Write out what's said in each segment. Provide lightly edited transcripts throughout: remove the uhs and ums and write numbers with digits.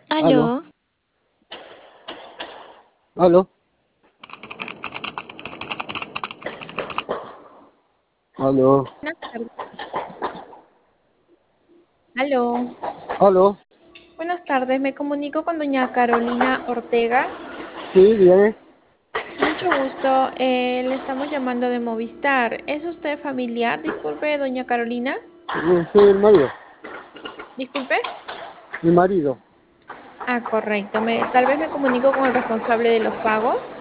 Aló, Aló, aló, aló, buenas tardes. Aló, aló, buenas tardes. Me comunico con doña Carolina Ortega. sí, dígame. Mucho gusto. Le estamos llamando de Movistar. ¿Es usted familiar? Disculpe, doña Carolina. Soy el marido, Disculpe. mi marido. Ah, correcto. Tal vez me comunico con el responsable de los pagos.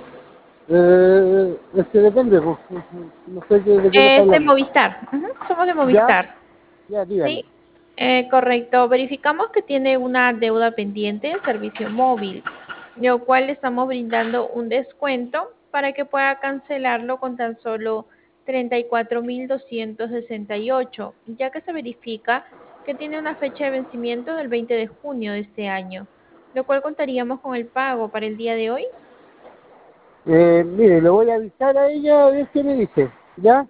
Es que depende, pues, no sé de qué me está Es de hablando. Movistar. Ujú, somos de ¿Ya? Movistar. Ya, dígame. Sí, correcto. Verificamos que tiene una deuda pendiente en servicio móvil, lo cual le estamos brindando un descuento para que pueda cancelarlo con tan solo 34.268, ya que se verifica que tiene una fecha de vencimiento del 20 de junio de este año, lo cual contaríamos con el pago para el día de hoy. Mire, le voy a avisar a ella a ver qué me dice, ¿ya?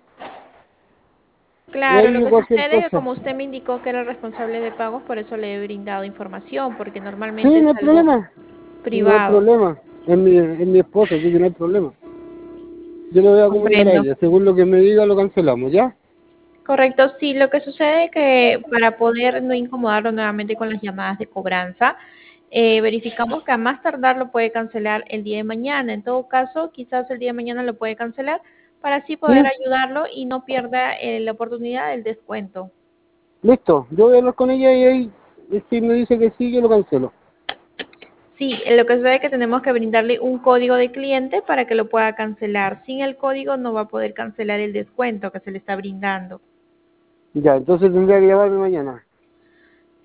Y Claro, lo ahí que cualquier sucede es que cosa. como usted me indicó que era el responsable de pagos, por eso le he brindado información, porque Sí, normalmente no es hay algo problema, no hay privado. problema. Es mi esposo, así que no hay problema. Yo le voy a comunicar a Comprendo. ella, según lo que me diga lo cancelamos, ¿ya? Correcto, sí, lo que sucede es que para poder no incomodarlo nuevamente con las llamadas de cobranza, verificamos que a más tardar lo puede cancelar el día de mañana. En todo caso, quizás el día de mañana lo puede cancelar para así poder Sí, ayudarlo y no pierda la oportunidad del descuento. listo. Yo voy a hablar con ella y ahí, si me dice que sí, yo lo cancelo. Sí, lo que sucede es que tenemos que brindarle un código de cliente para que lo pueda cancelar. Sin el código no va a poder cancelar el descuento que se le está brindando. Ya, entonces tendría que llamarme mañana.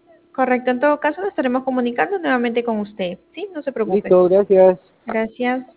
Correcto, en todo caso nos estaremos comunicando nuevamente con usted. Sí, no se preocupe. Listo, gracias. Gracias.